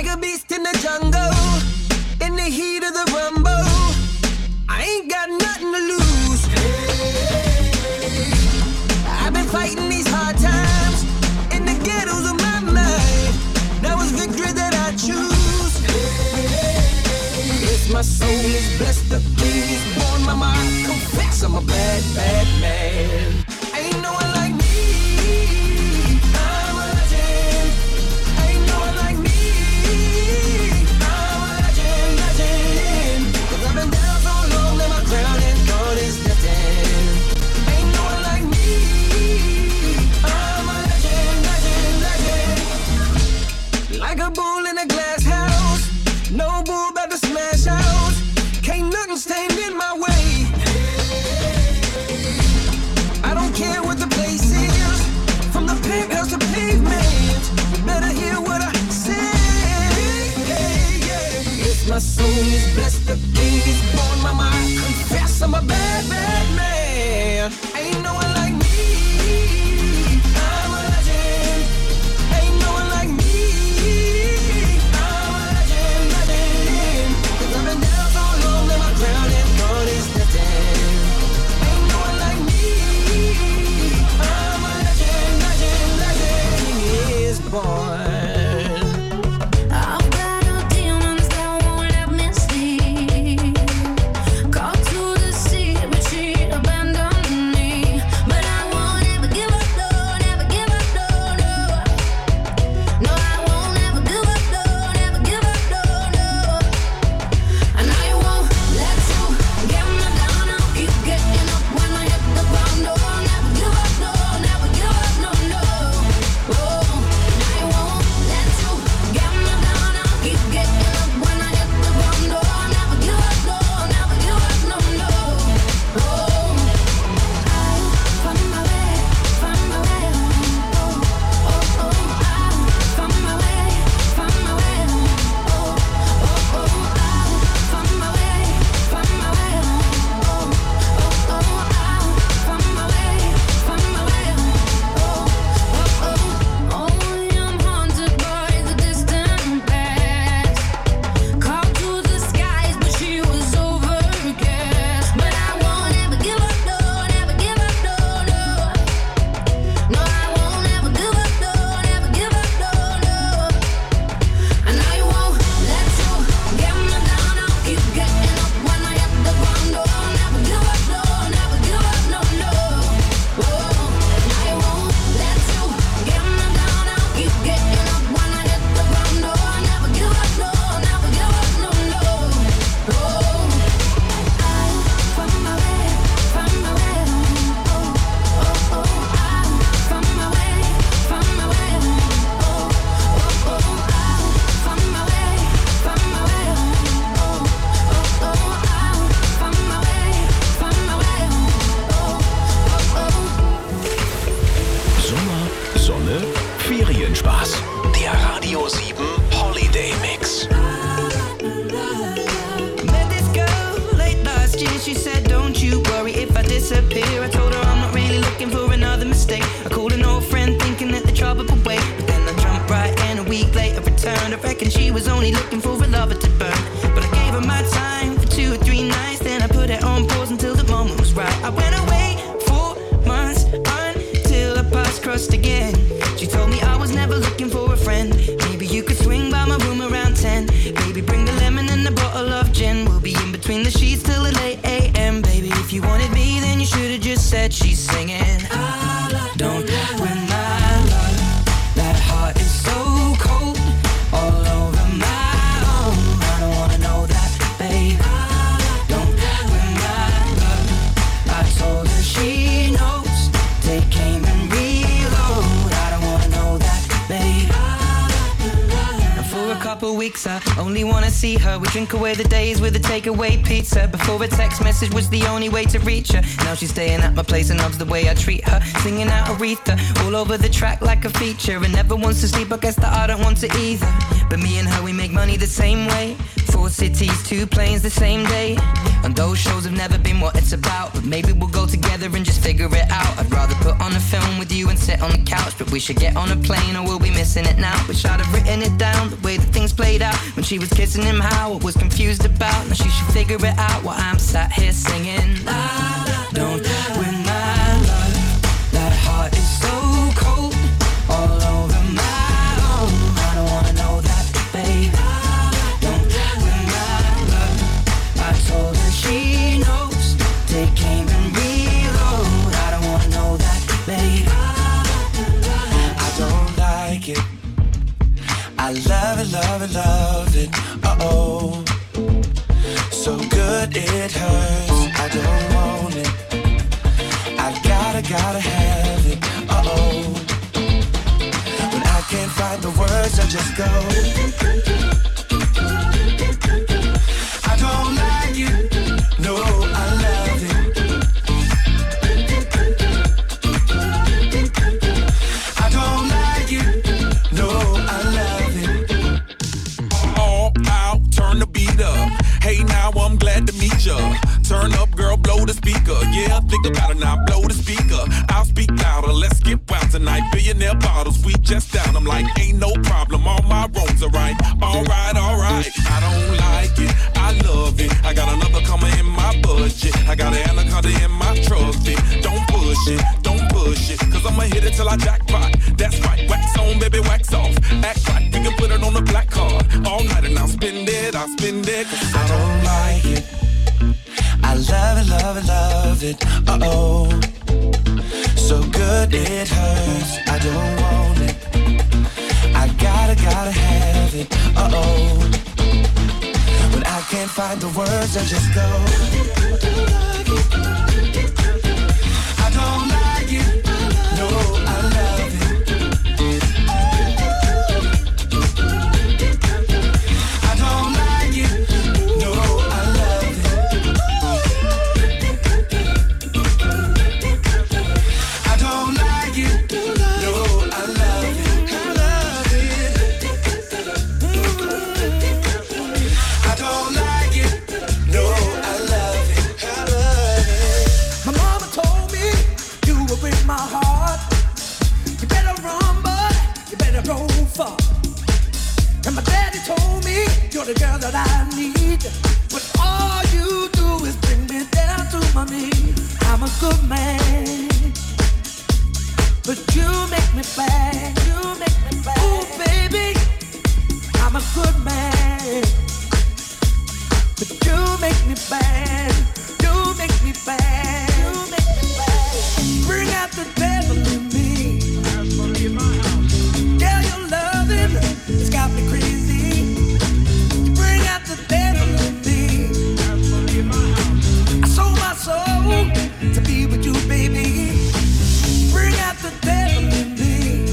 like a beast in the jungle, in the heat of the rumble. I ain't got nothing to lose. Hey, I've been fighting these hard times in the ghettos of my mind. Now it's victory that I choose. Hey, yes, my soul is blessed, the king is born. Mama, I confess I'm a bad, bad man. Ain't no one like me. I'm a legend. Ain't no one like me. I'm a legend, legend. 'Cause I've been down so long that my crown and God is destined. Ain't no one like me. I'm a legend, legend, legend. Like a bull in a glass house. No bull about to smash out. Can't nothing stand in my way. I don't care what the place is, from the penthouse to pavement. You better hear what I say. Yes, my soul is blessed, the king is born. Mama, I confess I'm a bad, bad man. Ain't no one like me. I'm a legend. Ain't no one like me. I'm a legend, legend. 'Cause I've been down so long that my crown and God is destined. Ain't no one like me. I'm a legend, legend, legend. He is born. I've got no demons that won't let me sleep. Called to the sea, but she abandoned me. But I won't ever give up, no, never give up, no, no. No, I won't ever give up, no, never give up, no, no. And I won't let you get me down. I'll keep getting up when I hit the ground. No, never give up, no, never give up, no, no. Oh, and I won't let you get me down. I'll keep getting up when I hit the ground. No, never give up, no, never give up, no, no. Oh, I'll find my way, find my way home. Oh, oh, oh, I'll find my way, find my way home. Oh, oh, oh, I'll find my way, find my way home. Oh, oh, oh, I'll find my way, find my way home. Oh, oh, oh, only I'm haunted by the distant past. Called to the skies, but she was overcast. But I won't ever give up, no, never give up, no, no. No, I won't ever give up, no, never give up, no, no. And I won't let you get me down. I'll keep getting up when I hit the ground. No, never give up, no, never give up, no, no. Oh, and I won't let you get me down. I'll keep getting up when I hit the ground. No, never give up, no, never give up, no, no. Oh, I'll find my way, find my way home. Oh, oh, oh, I'll find my way, find my way home. Oh, oh, oh, I'll find my way, find my way home. Oh, oh, oh, I'll find my way, find my way home. Oh, oh, oh. Sommer, Sonne, Ferienspaß. Der Radio 7 Holiday Mix. Met this girl late last year. She said, don't you worry if I disappear. I told her I'm not really looking for another mistake. I called an old friend thinking that the trouble would wait. But then I jumped right in, a week later returned. I reckon she was only looking for a lover to burn. But I gave her my time for 2 or 3 nights. Then I put it on pause until the moment was right. I went away 4 months until our paths crossed again. She told me I was never looking for a friend. Maybe you could swing by my room around 10. Baby, bring the lemon and a bottle of gin. We'll be in between the sheets till the late AM. Baby, if you wanted me, then you should have just said she's singing. Don't win my love. That heart is so cold, all over my own. I don't wanna know that, babe. Don't win my love. I told her she knows. Take aim and reload. I don't wanna know that, babe. And for a couple weeks I only wanna see her. We drink away the days with a takeaway pizza. Before a text message was the only way to reach her. Now she's staying at my place and loves the way I treat her. Singing out Aretha all over the track like a feature. And never wants to sleep, I guess that I don't want to either. But me and her, we make money the same way. 4 cities, 2 planes the same day. And those shows have never been what it's about. But maybe we'll go together and just figure it out. I'd rather put on a film with you and sit on the couch. But we should get on a plane or we'll be missing it now. Wish I'd have written it down, the way that things play played out when she was kissing him. How I was confused about. Now she should figure it out while I'm sat here singing. La, la, don't win my love. That heart is so cold, all over my own. I don't wanna know that, babe. Don't win my love. I told her she knows. Take aim and reload. I don't wanna know that, babe. I don't like it. I love it, love it, love it. Uh-oh. So good it hurts. I don't want it. I gotta have it. Uh-oh. When I can't find the words, I just go. I don't like it. No, I love it. I don't like it. No, I love it. All out, turn the beat up. Hey, now I'm glad to meet ya. Turn up, girl, blow the speaker. Yeah, think about it now, blow the speaker. I'll speak louder, let's get wild tonight. Billionaire bottles, we just down. I'm like, ain't no problem, all my wrongs are right. Alright, alright, I don't like it, I love it. I got another coming in my budget. I got an anaconda in my trusty. Don't push it, cause I'ma hit it till I jackpot. That's right, wax on, baby, wax off. Act right, we can put it on the black card. All night and I'll spend it, cause I don't like it. I love it, love it, love it. Uh-oh. So good it hurts. I don't want it. I gotta have it. Uh-oh. When I can't find the words, I just go. I don't like it. No, I love it. I don't like it. No, I love it. I don't like it. No, I love it. I love it. I don't like it. No, I love it. I love it. My mama told me you will break my heart. You better run, but you better go far. And my daddy told me you're the girl that I need. But all you do is bring me down to my knees. I'm a good man, but you make me bad. You make me bad. Ooh, baby, I'm a good man, but you make me bad. You make me bad. You make me bad. Bring out the devil in me. Girl, your loving has got me crazy. Bring out the devil in me. I sold my soul to be with you, baby. Bring out the devil in me.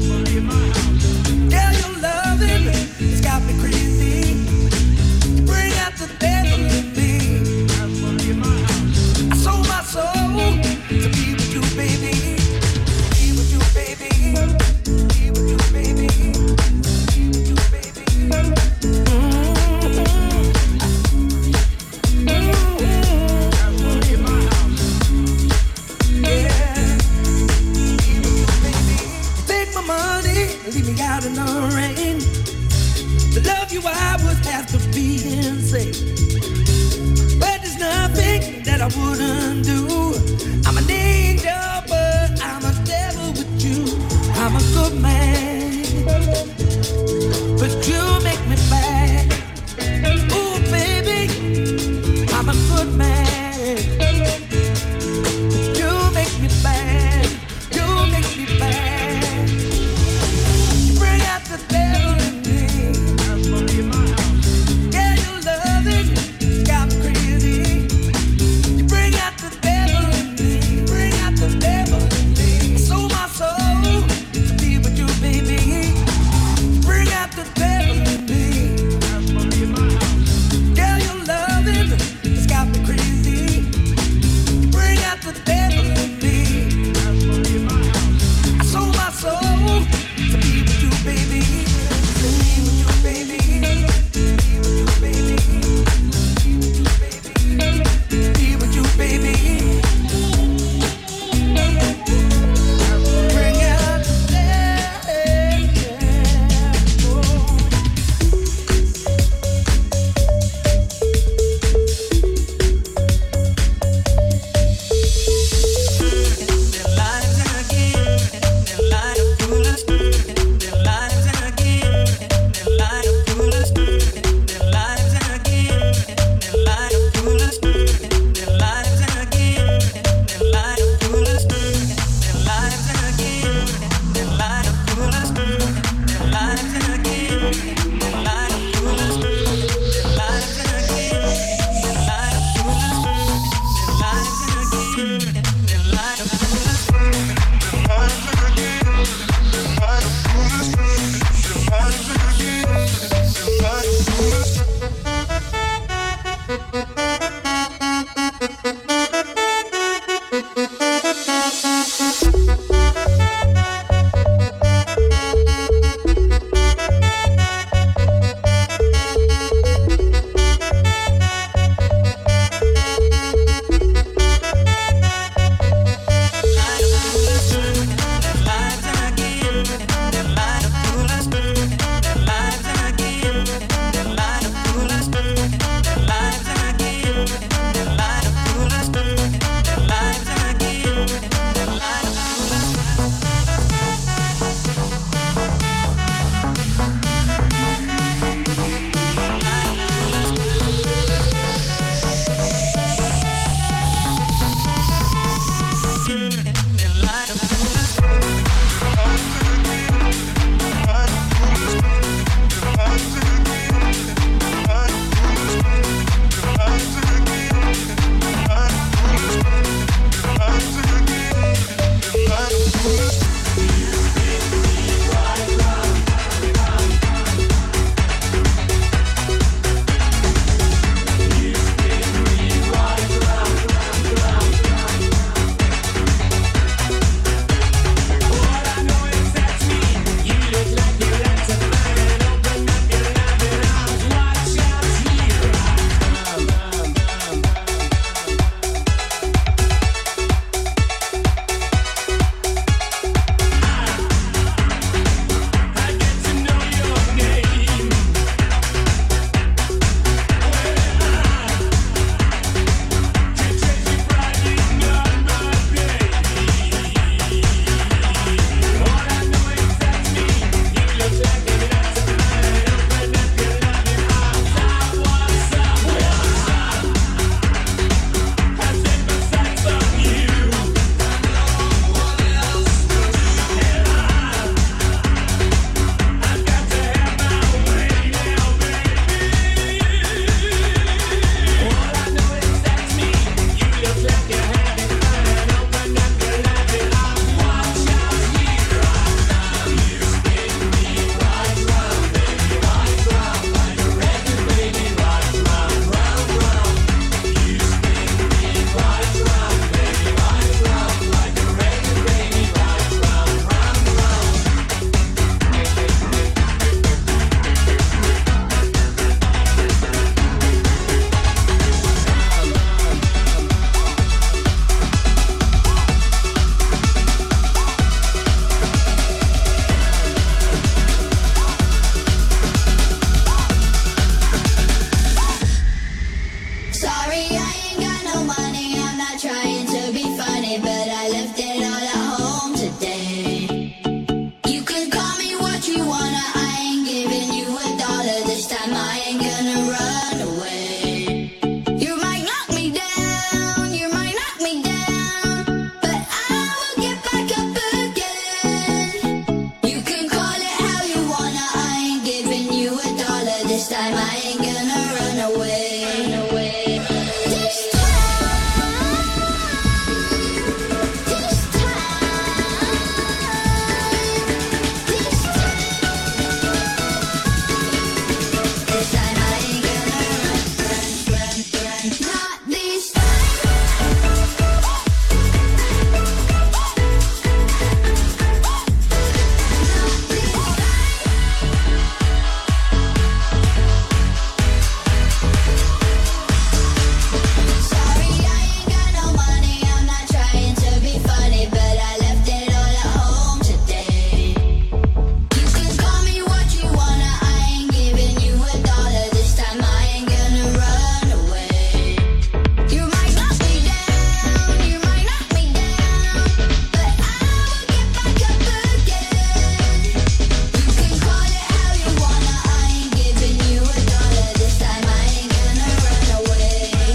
Girl, your loving has got me crazy. Bring out the devil in me. I sold my soul to be with you, baby. Be with you, baby. Be with you, baby. Be with you, baby. Take my money, leave me out in the rain. To love you, I would have to be insane. But there's nothing that I wouldn't do. I'm an angel, but I'm a devil with you. I'm a good man, but you make me bad. Ooh, baby, I'm a good man, but you make me bad. You make me bad. You bring out the devil in me. Yeah, your loving got me crazy. You bring out the devil in me. Bring out the devil in me. I sold my soul to be with you, baby. time I ain't gonna run away. This time I ain't gonna run. Not this Sorry, I ain't got no money. I'm not trying to be funny, but I left it all at home today. You can call me what you wanna. I ain't giving you $1. This time I ain't gonna run away. You might knock me down, you might knock me down, but I will get back up again. You can call it how you wanna. I ain't giving you $1. This time I ain't gonna run away.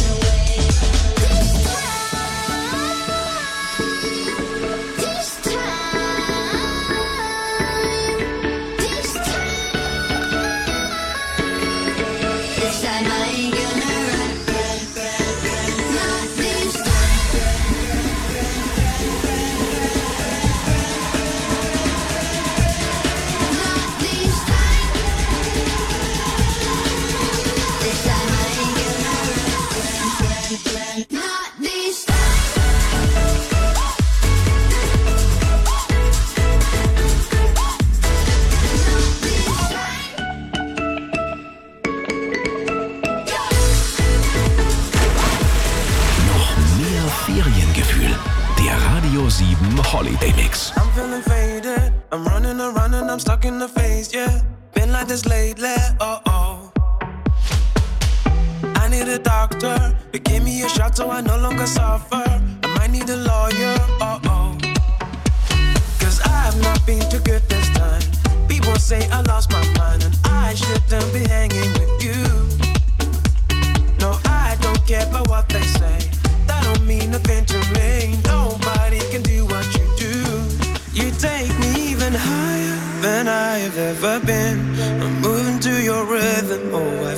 This time I ain't gonna run. Not this time. Not this time. This time I ain't gonna run. Not this time. Noch mehr Feriengefühl. Der Radio 7 Holiday Mix. I'm feeling faded. I'm running around and I'm stuck in the phase, yeah. Been like this lately, oh. I need a doctor to give me a shot so I no longer suffer. I might need a lawyer, oh. Cause I have not been too good this time. People say I lost my mind and I shouldn't be hanging with you. No, I don't care about what they say. That don't mean nothing to me. Nobody can do what you do. You take me even higher than I've ever been. I'm moving to your rhythm, oh, I